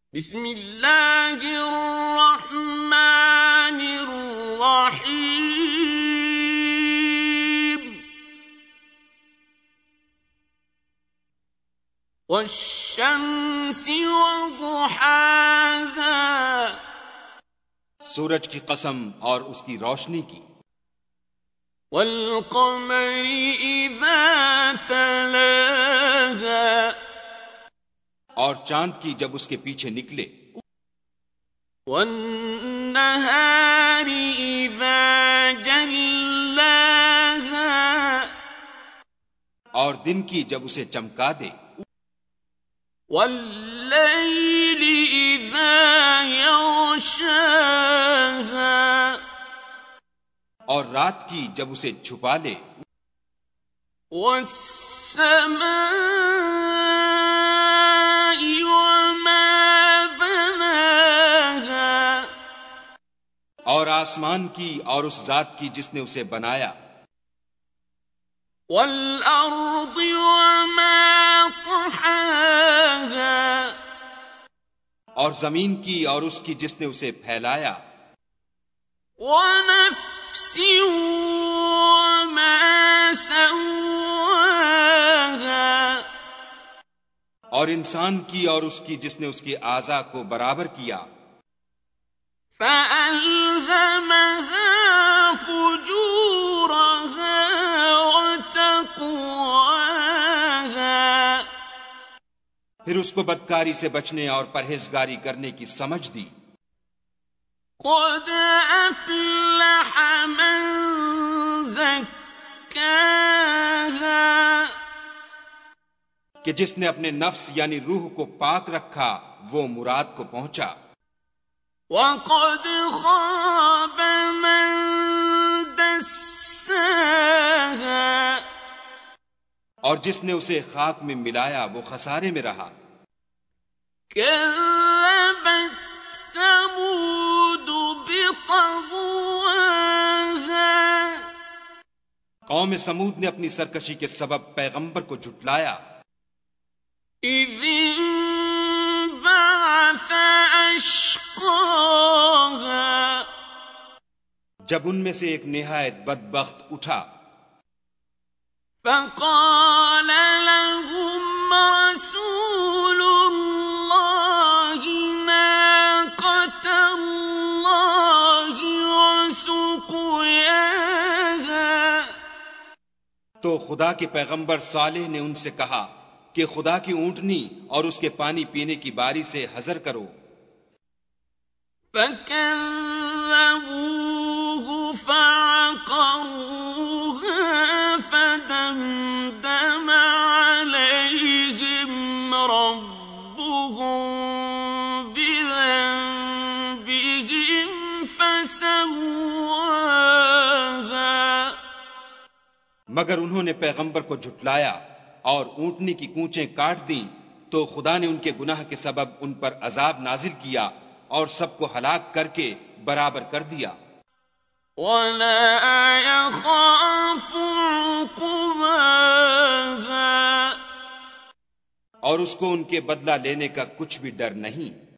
بسم اللہ الرحمن الرحیم والشمس وضحاها سورج کی قسم اور اس کی روشنی کی، والقمر اذا تلاها اور چاند کی جب اس کے پیچھے نکلے، والنہار اذا جلاها اور دن کی جب اسے چمکا دے، واللیل اذا یغشاها اور رات کی جب اسے چھپا لے، والسماء وما بناها اور آسمان کی اور اس ذات کی جس نے اسے بنایا، والارض وما طحاها اور زمین کی اور اس کی جس نے اسے پھیلایا، ونفس وما سواها اور انسان کی اور اس کی جس نے اس کے اعضاء کو برابر کیا، فألهمها فجورها وتقواها پھر اس کو بدکاری سے بچنے اور پرہیزگاری کرنے کی سمجھ دی، قد أفلح من زكاها کہ جس نے اپنے نفس یعنی روح کو پاک رکھا وہ مراد کو پہنچا، وقد خاب من دساها اور جس نے اسے خاک میں ملایا وہ خسارے میں رہا، كذبت ثمود بطغواها قوم سمود نے اپنی سرکشی کے سبب پیغمبر کو جھٹلایا، إذ انبعث أشقاها جب ان میں سے ایک نہایت بدبخت اٹھا، فقال لهم رسول الله ناقة الله وسقياها تو خدا کے پیغمبر صالح نے ان سے کہا کہ خدا کی اونٹنی اور اس کے پانی پینے کی باری سے حذر کرو، فكذبوه فعقروها فدمدم عليهم ربهم بذنبهم فسواها مگر انہوں نے پیغمبر کو جھٹلایا اور اونٹنی کی کونچیں کاٹ دیں تو خدا نے ان کے گناہ کے سبب ان پر عذاب نازل کیا اور سب کو ہلاک کر کے برابر کر دیا، ولا يخاف عقباها اور اس کو ان کے بدلہ لینے کا کچھ بھی ڈر نہیں۔